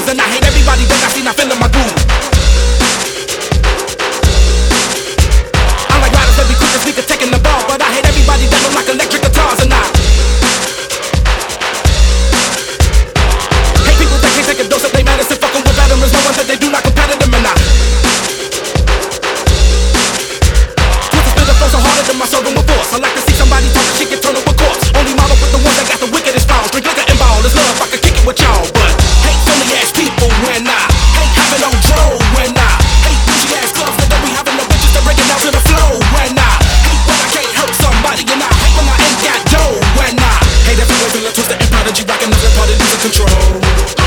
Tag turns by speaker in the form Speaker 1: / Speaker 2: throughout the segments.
Speaker 1: moves, and I hate everybody that I see not feeling my groove. I like riders that be quick and sneaker taking the ball, but I hate everybody that look like electric guitars, and I hate people that can't take a dose of they medicine, fucking with veterans, knowing that they do not compare to them, and I so harder than my soul with force. I like to see somebody talking shit get turned up with corpse. Only model with the ones that got the wickedest fouls. Drink liquor and ball, it's love, I can kick it with y'all. But hate phony ass people when I hate having no Joe when I hate bougie ass clubs that don't be having no bitches that break it down to the flow when I hate when I can't hurt somebody and I hate when I ain't got dough when I hate everyone feeling twisted and prodigy rocking up their party losing control.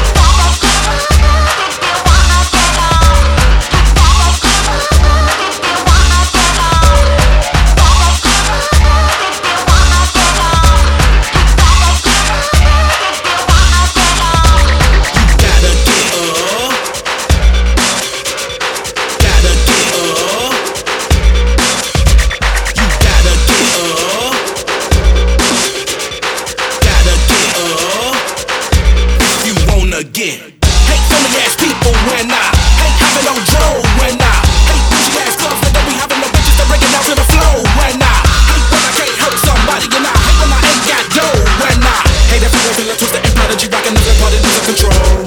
Speaker 1: Again. Hate phony ass people when I hate having no Joe when I hate bougie ass clubs that don't be having no bitches that break it down to the flow when I hate when I can't hurt somebody and I hate when I ain't got dough when I hate everyone feeling twisted and prodigy rocking up their party losing control.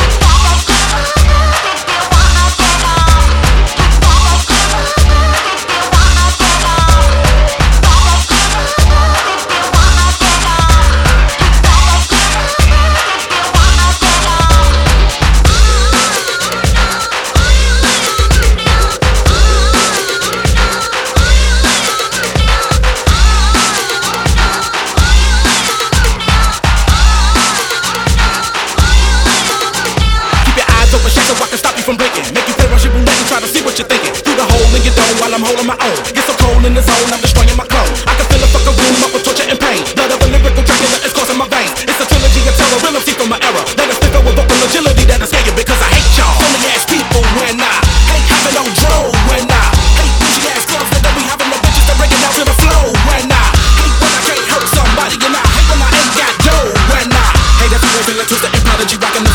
Speaker 1: From breaking, make you play Russian roulette and try to see what you're thinking. Through the hole in your dome while I'm holding my own. Get so cold in the zone, I'm destroying my clone. I can fill a fucking room up with torture and pain. Blood of a lyrical Dracula is coursing my veins. It's a trilogy of terror, real from my era. Let us stick with vocal agility that'll scare you because I hate y'all. Phony ass people when I hate having no Joe when I hate bougie ass clubs that don't be having no bitches that break it down to the flow when I hate when I can't hurt somebody and I hate when I ain't got dough when I hate everyone feeling twisted and prodigy rocking the